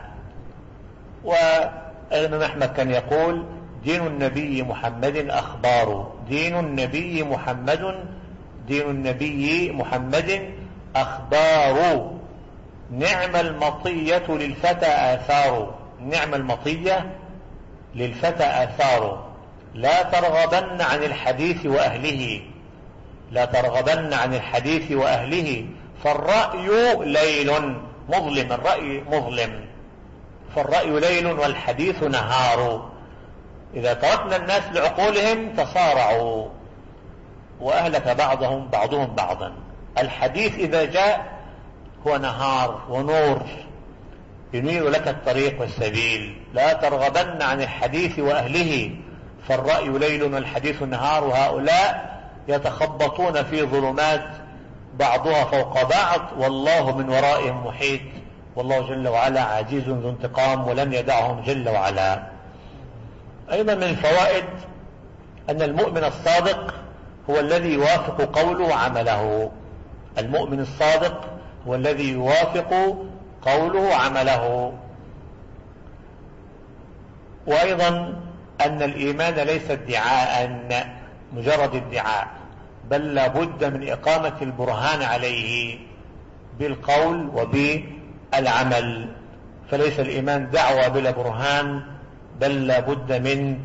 والإمام أحمد كان يقول دين النبي محمد أخبار، دين النبي محمد أخبار، نعم المطية للفتى آثار، نعم المطية للفتى آثار، لا ترغبن عن الحديث وأهله، لا ترغبن عن الحديث وأهله، فالرأي ليل مظلم، الرأي مظلم، فالرأي ليل والحديث نهار. إذا تركنا الناس لعقولهم تصارعوا وأهلك بعضهم بعضا. الحديث إذا جاء هو نهار ونور ينير لك الطريق والسبيل، لا ترغبن عن الحديث وأهله، فالرأي ليل والحديث نهار. وهؤلاء يتخبطون في ظلمات بعضها فوق بعض والله من ورائهم محيط، والله جل وعلا عزيز ذو انتقام ولن يدعهم جل وعلا. أيضا من الفوائد أن المؤمن الصادق هو الذي يوافق قوله وعمله، المؤمن الصادق هو الذي يوافق قوله وعمله. وأيضا أن الإيمان ليس ادعاء مجرد ادعاء، بل لابد من إقامة البرهان عليه بالقول وبالعمل. فليس الإيمان دعوة بلا برهان، بل لابد من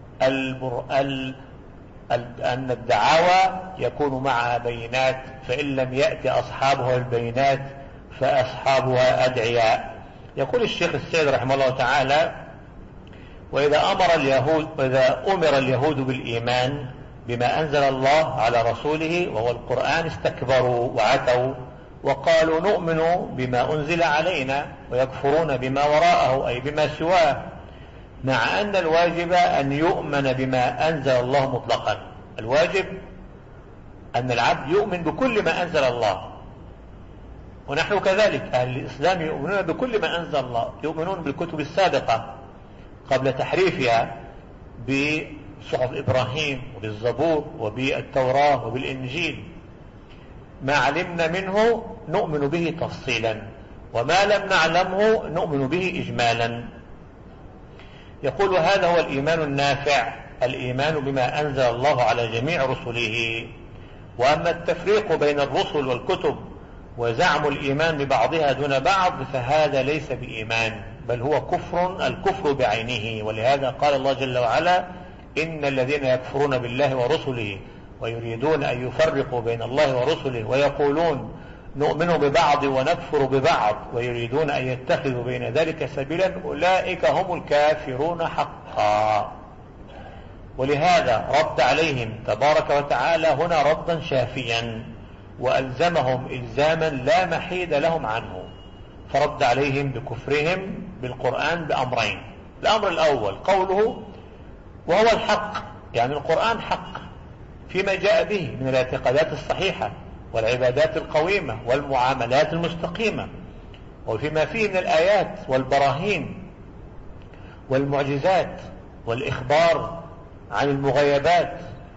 أن الدعاوى يكون معها بينات، فإن لم يأتي أصحابها البينات فأصحابها أدعياء. يقول الشيخ السيد رحمه الله تعالى وإذا أمر اليهود بالإيمان بما أنزل الله على رسوله وهو القرآن استكبروا وعتوا وقالوا نؤمن بما أنزل علينا ويكفرون بما وراءه أي بما سواه، مع أن الواجب أن يؤمن بما أنزل الله مطلقا. الواجب أن العبد يؤمن بكل ما أنزل الله، ونحن كذلك أهل الإسلام يؤمنون بكل ما أنزل الله، يؤمنون بالكتب السابقة قبل تحريفها بصحف إبراهيم وبالزبور وبالتوراة وبالإنجيل، ما علمنا منه نؤمن به تفصيلا، وما لم نعلمه نؤمن به إجمالا. يقول هذا هو الإيمان النافع، الإيمان بما أنزل الله على جميع رسله. وأما التفريق بين الرسل والكتب وزعم الإيمان ببعضها دون بعض فهذا ليس بإيمان، بل هو كفر، الكفر بعينه. ولهذا قال الله جل وعلا إن الذين يكفرون بالله ورسله ويريدون أن يفرقوا بين الله ورسله ويقولون نؤمن ببعض ونكفر ببعض ويريدون أن يتخذوا بين ذلك سبيلا أولئك هم الكافرون حقا. ولهذا رد عليهم تبارك وتعالى هنا ردا شافيا وألزمهم إلزاما لا محيد لهم عنه، فرد عليهم بكفرهم بالقرآن بأمرين. الأمر الأول قوله وهو الحق، يعني القرآن حق فيما جاء به من الاعتقادات الصحيحة والعبادات القويمة والمعاملات المستقيمة، وفيما فيه من الآيات والبراهين والمعجزات والإخبار عن المغيبات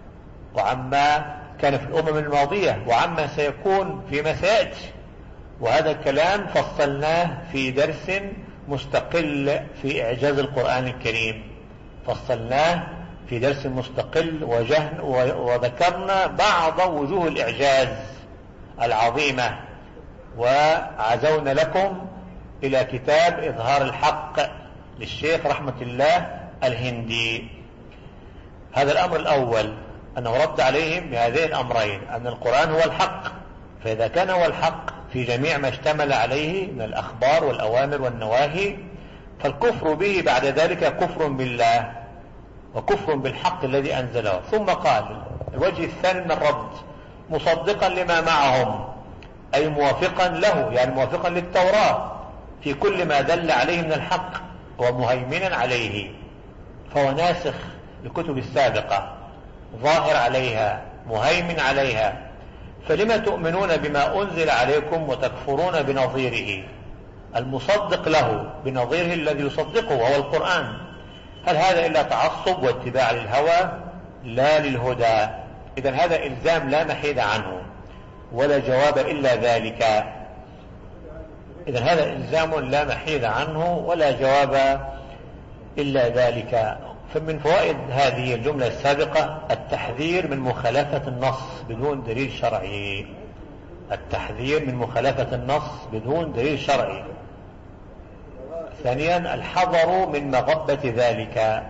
وعما كان في الأمم الماضية وعما سيكون فيما سيأتي. وهذا الكلام فصلناه في درس مستقل في إعجاز القرآن الكريم، فصلناه في درس مستقل وذكرنا بعض وجوه الإعجاز العظيمة، وعزونا لكم إلى كتاب إظهار الحق للشيخ رحمة الله الهندي. هذا الأمر الأول أنه رد عليهم بهذين الأمرين، أن القرآن هو الحق، فإذا كان هو الحق في جميع ما اشتمل عليه من الأخبار والأوامر والنواهي، فالكفر به بعد ذلك كفر بالله وكفر بالحق الذي أنزله. ثم قال الوجه الثاني من الرد مصدقا لما معهم، أي موافقا له، يعني موافقا للتوراة في كل ما دل عليه من الحق ومهيمنا عليه، فهو ناسخ للكتب السابقة ظاهر عليها مهيمن عليها. فلما تؤمنون بما أنزل عليكم وتكفرون بنظيره، المصدق له بنظيره الذي يصدقه وهو القرآن. هل هذا إلا تعصب واتباع للهوى لا للهدى؟ إذن هذا إلزام لا محيد عنه ولا جواب إلا ذلك. إذن هذا إلزام لا محيد عنه ولا جواب إلا ذلك. فمن فوائد هذه الجملة السابقة التحذير من مخالفة النص بدون دليل شرعي، التحذير من مخالفة النص بدون دليل شرعي. ثانيا الحذر من مغبة ذلك،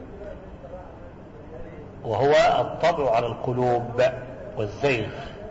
وهو الطبع على القلوب والزيغ.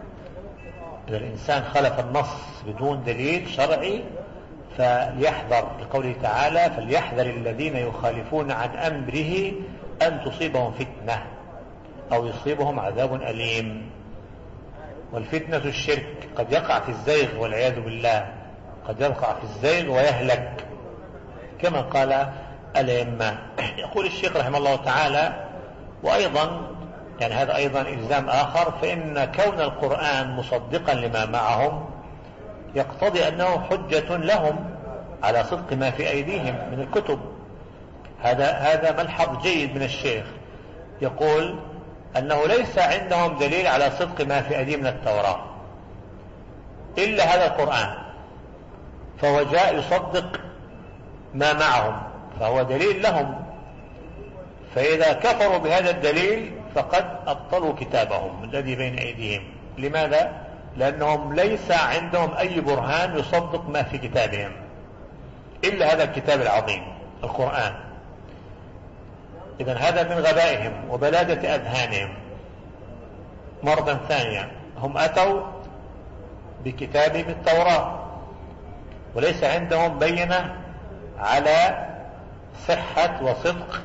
إذا الإنسان خالف النص بدون دليل شرعي فليحذر، لقوله تعالى فليحذر الذين يخالفون عن أمره أن تصيبهم فتنة أو يصيبهم عذاب أليم. والفتنة الشرك، قد يقع في الزيغ والعياذ بالله، قد يقع في الزيغ ويهلك كما قال الأئمة. يقول الشيخ رحمه الله تعالى وأيضا يعني هذا أيضا إلزام آخر، فإن كون القرآن مصدقا لما معهم يقتضي أنه حجة لهم على صدق ما في أيديهم من الكتب. هذا ملحظ جيد من الشيخ، يقول أنه ليس عندهم دليل على صدق ما في أيديهم من التوراة إلا هذا القرآن، فهو جاء يصدق ما معهم فهو دليل لهم. فإذا كفروا بهذا الدليل فقد أبطلوا كتابهم الذي بين أيديهم. لماذا؟ لأنهم ليس عندهم أي برهان يصدق ما في كتابهم إلا هذا الكتاب العظيم القرآن. إذن هذا من غبائهم وبلادة أذهانهم. مرة ثانية هم أتوا بكتابهم التوراة وليس عندهم بينة على صحة وصدق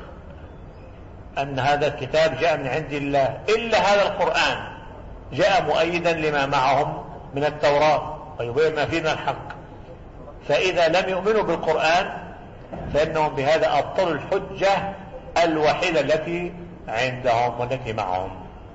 أن هذا الكتاب جاء من عند الله إلا هذا القرآن جاء مؤيدا لما معهم من التوراة ويبين ما فيه من الحق. فإذا لم يؤمنوا بالقرآن فإنهم بهذا أبطلوا الحجة الوحيدة التي عندهم والتي معهم.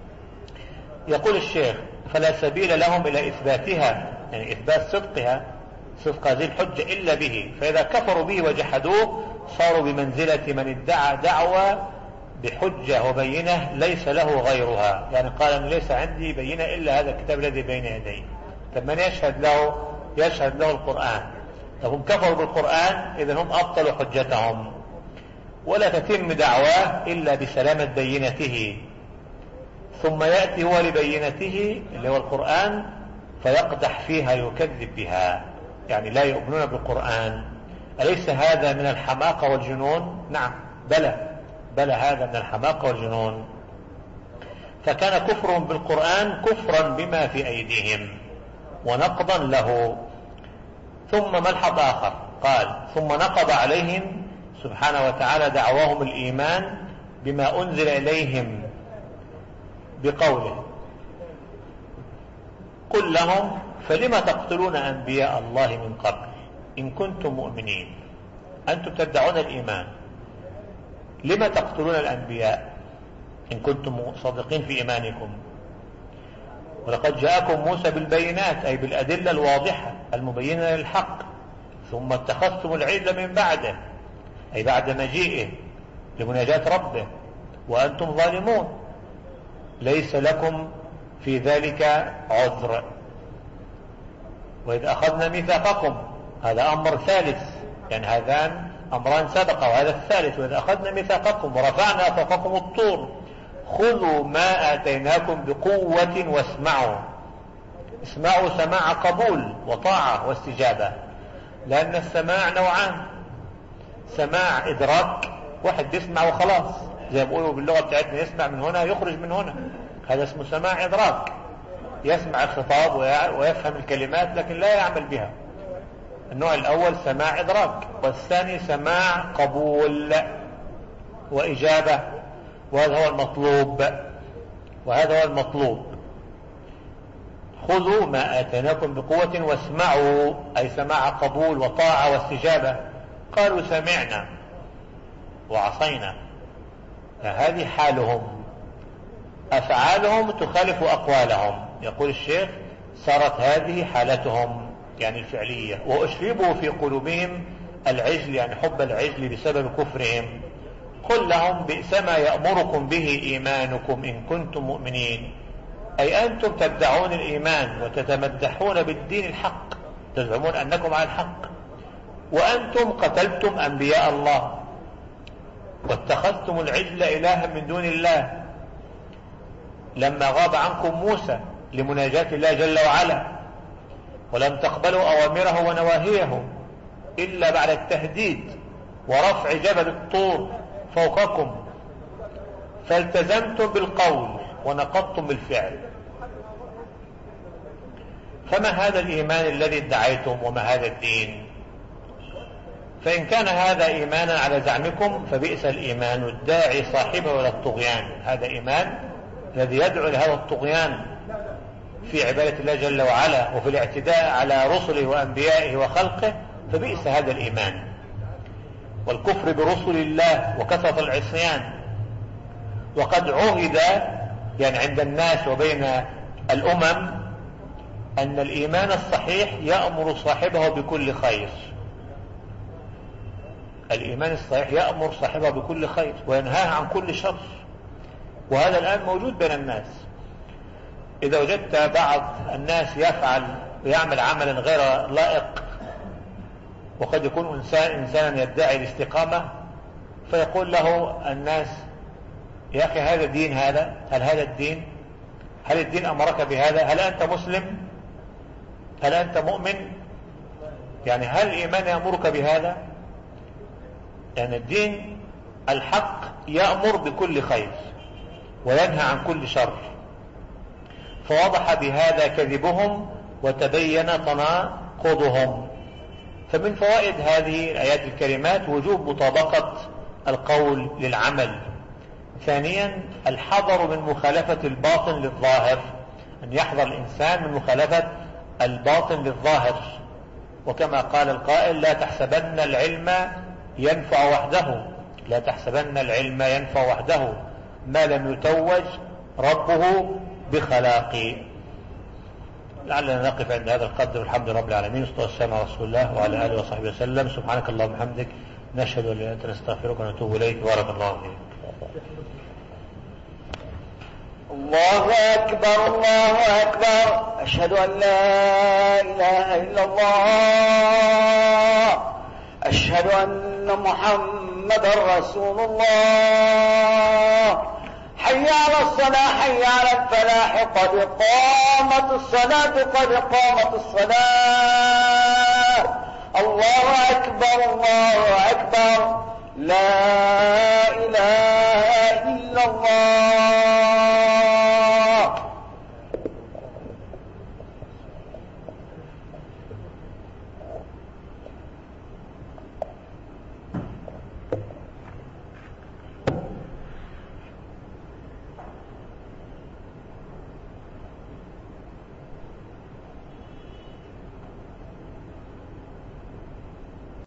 يقول الشيخ فلا سبيل لهم إلى إثباتها، يعني إثبات صدق هذه الحجة إلا به. فإذا كفروا به وجحدوه صاروا بمنزلة من ادعى دعوة بحجة وبينة ليس له غيرها، يعني قال أن ليس عندي بينة إلا هذا الكتاب الذي بين يدي. طب من يشهد له؟ يشهد له القرآن. طب هم كفروا بالقرآن إذن هم أبطلوا حجتهم. ولا تتم دعواه إلا بسلامة بينته، ثم يأتي هو لبينته اللي هو القرآن فيقدح فيها يكذب بها، يعني لا يؤمنون بالقرآن. أليس هذا من الحماقة والجنون؟ نعم بلى، بل هذا من الحماقة والجنون. فكان كفرهم بالقرآن كفرا بما في أيديهم ونقضا له. ثم ملحظ آخر قال: ثم نقض عليهم سبحانه وتعالى دعواهم الإيمان بما أنزل إليهم بقوله: قل لهم فلم تقتلون أنبياء الله من قبل إن كنتم مؤمنين. أنتم تدعون الإيمان، لم تقتلون الأنبياء إن كنتم صادقين في إيمانكم؟ ولقد جاءكم موسى بالبينات، أي بالأدلة الواضحة المبينة للحق، ثم اتخذتم العجل من بعده، أي بعد مجيئه لمناجاة ربه وأنتم ظالمون، ليس لكم في ذلك عذر. وإذ أخذنا ميثاقكم، هذا أمر ثالث، يعني هذان أمران سبق وهذا الثالث. وإذ أخذنا ميثاقكم ورفعنا فوقكم الطور خذوا ما آتيناكم بقوة واسمعوا. اسمعوا سماع قبول وطاعة واستجابة، لأن السماع نوعان: سماع إدراك، واحد بيسمع وخلاص، زي ما بيقولوا باللغة بتاعتنا يسمع من هنا يخرج من هنا، هذا اسمه سماع إدراك، يسمع الخطاب ويفهم الكلمات لكن لا يعمل بها. النوع الأول سماع إدراك، والثاني سماع قبول وإجابة، وهذا هو المطلوب. خذوا ما آتيناكم بقوة واسمعوا، أي سماع قبول وطاعة واستجابة. قالوا سمعنا وعصينا، هذه حالهم، أفعالهم تخالف أقوالهم. يقول الشيخ: صارت هذه حالتهم يعني الفعلية، وأشربوا في قلوبهم العجل، يعني حب العجل بسبب كفرهم. قل لهم بئس ما يأمركم به إيمانكم إن كنتم مؤمنين، أي أنتم تدعون الإيمان وتتمدحون بالدين الحق، تزعمون أنكم على الحق، وأنتم قتلتم أنبياء الله واتخذتم العجل إلها من دون الله لما غاب عنكم موسى لمناجاة الله جل وعلا، ولم تقبلوا أوامره ونواهيه إلا بعد التهديد ورفع جبل الطور فوقكم، فالتزمتم بالقول ونقضتم بالفعل. فما هذا الإيمان الذي ادعيتم وما هذا الدين؟ فإن كان هذا إيمانا على زعمكم فبئس الإيمان الداعي صاحبه إلى الطغيان. هذا إيمان الذي يدعو لهذا الطغيان في عبادة الله جل وعلا وفي الاعتداء على رسله وأنبيائه وخلقه، فبئس هذا الإيمان. والكفر برسل الله وكثرة العصيان. وقد عهد يعني عند الناس وبين الأمم أن الإيمان الصحيح يأمر صاحبه بكل خير. الإيمان الصحيح يأمر صاحبه بكل خير وينهاه عن كل شر، وهذا الآن موجود بين الناس. إذا وجدت بعض الناس يعمل عملا غير لائق، وقد يكون إنسانا يدعي الاستقامة، فيقول له الناس: يا أخي هذا دين؟ هل هذا الدين؟ هل الدين أمرك بهذا؟ هل أنت مسلم؟ هل أنت مؤمن؟ يعني هل الإيمان يأمرك بهذا؟ يعني الدين الحق يأمر بكل خير وينهى عن كل شر. فوضح بهذا كذبهم وتبين تناقضهم. فمن فوائد هذه الآيات الكريمات وجوب مطابقة القول للعمل. ثانيا الحذر من مخالفة الباطن للظاهر، أن يحذر الإنسان من مخالفة الباطن للظاهر. وكما قال القائل: لا تحسبن العلم ينفع وحده، لا تحسبن العلم ينفع وحده ما لم يتوج ربه بخلاقه. لعلنا نقف عند هذا القدر، والحمد لله رب العالمين، والصلاة والسلام على رسول الله وعلى آله وصحبه وسلم. سبحانك اللهم وبحمدك، نشهد أن لا إله إلا أنت، نستغفرك ونتوب إليك. بارك الله فيك. الله أكبر، الله أكبر، أشهد أن لا إله إلا الله، أشهد أن محمدا رسول الله. حي على الصلاة، حي على الفلاح، قد قامت الصلاة، قد قامت الصلاة. الله أكبر، الله أكبر، لا إله الله